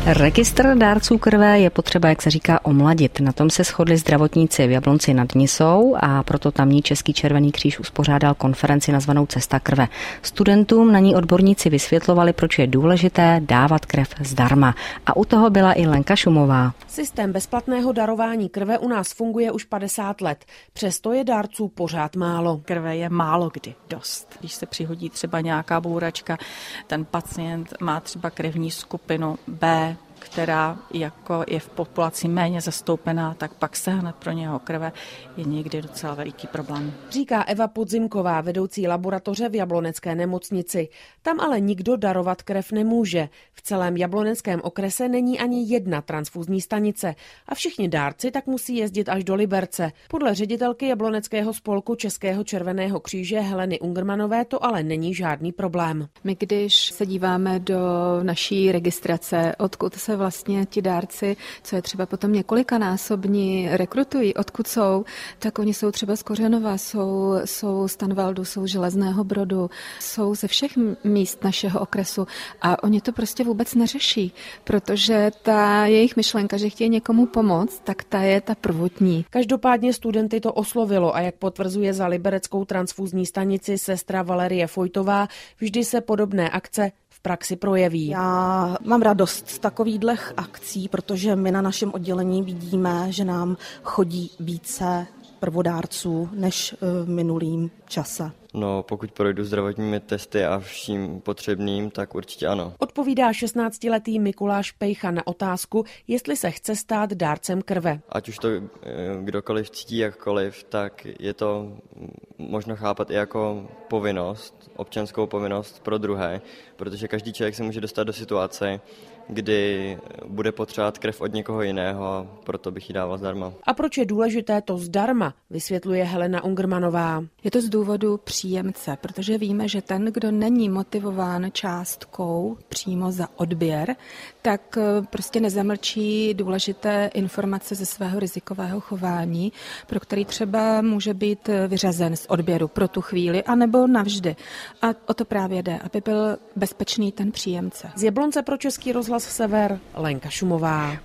Registr dárců krve je potřeba, jak se říká, omladit. Na tom se shodli zdravotníci v Jablonci nad Nisou a proto tamní Český červený kříž uspořádal konferenci nazvanou Cesta krve. Studentům na ní odborníci vysvětlovali, proč je důležité dávat krev zdarma. A u toho byla i Lenka Šumová. Systém bezplatného darování krve u nás funguje už 50 let. Přesto je dárců pořád málo. Krve je málo kdy dost. Když se přihodí třeba nějaká bouračka, ten pacient má třeba krevní skupinu B, která jako je v populaci méně zastoupená, tak pak sehnat pro něho krve je někdy docela veliký problém. Říká Eva Podzimková, vedoucí laboratoře v Jablonecké nemocnici. Tam ale nikdo darovat krev nemůže. V celém Jabloneckém okrese není ani jedna transfuzní stanice a všichni dárci tak musí jezdit až do Liberce. Podle ředitelky Jabloneckého spolku Českého červeného kříže Heleny Ungermanové to ale není žádný problém. My když se díváme do naší registrace, odkud se vlastně ti dárci, co je třeba potom několikanásobní, rekrutují, odkud jsou, tak oni jsou třeba z Kořenova, jsou z Tanvaldu, jsou z Železného Brodu, jsou ze všech míst našeho okresu a oni to prostě vůbec neřeší, protože ta jejich myšlenka, že chtějí někomu pomoct, tak ta je ta prvotní. Každopádně studenty to oslovilo a jak potvrzuje za libereckou transfuzní stanici sestra Valerie Fojtová, vždy se podobné akce v praxi projeví. Já mám radost z takovýchhle akcí, protože my na našem oddělení vidíme, že nám chodí více prvodárců než v minulým čase. No, pokud projdu zdravotními testy a vším potřebným, tak určitě ano. Odpovídá 16letý Mikuláš Pejcha na otázku, jestli se chce stát dárcem krve. Ať už to kdokoliv cítí jakkoliv, tak je to možno chápat i jako povinnost, občanskou povinnost pro druhé, protože každý člověk se může dostat do situace, kdy bude potřebovat krev od někoho jiného a proto bych ji dával zdarma. A proč je důležité to zdarma, vysvětluje Helena Ungermanová. Je to z důvodu příjemce, protože víme, že ten, kdo není motivován částkou přímo za odběr, tak prostě nezamlčí důležité informace ze svého rizikového chování, pro který třeba může být vyřazen z odběru pro tu chvíli, anebo navždy. A o to právě jde, aby byl bezpečný ten příjemce. Z Jablonce pro Český rozhlas Sever Lenka Šumová.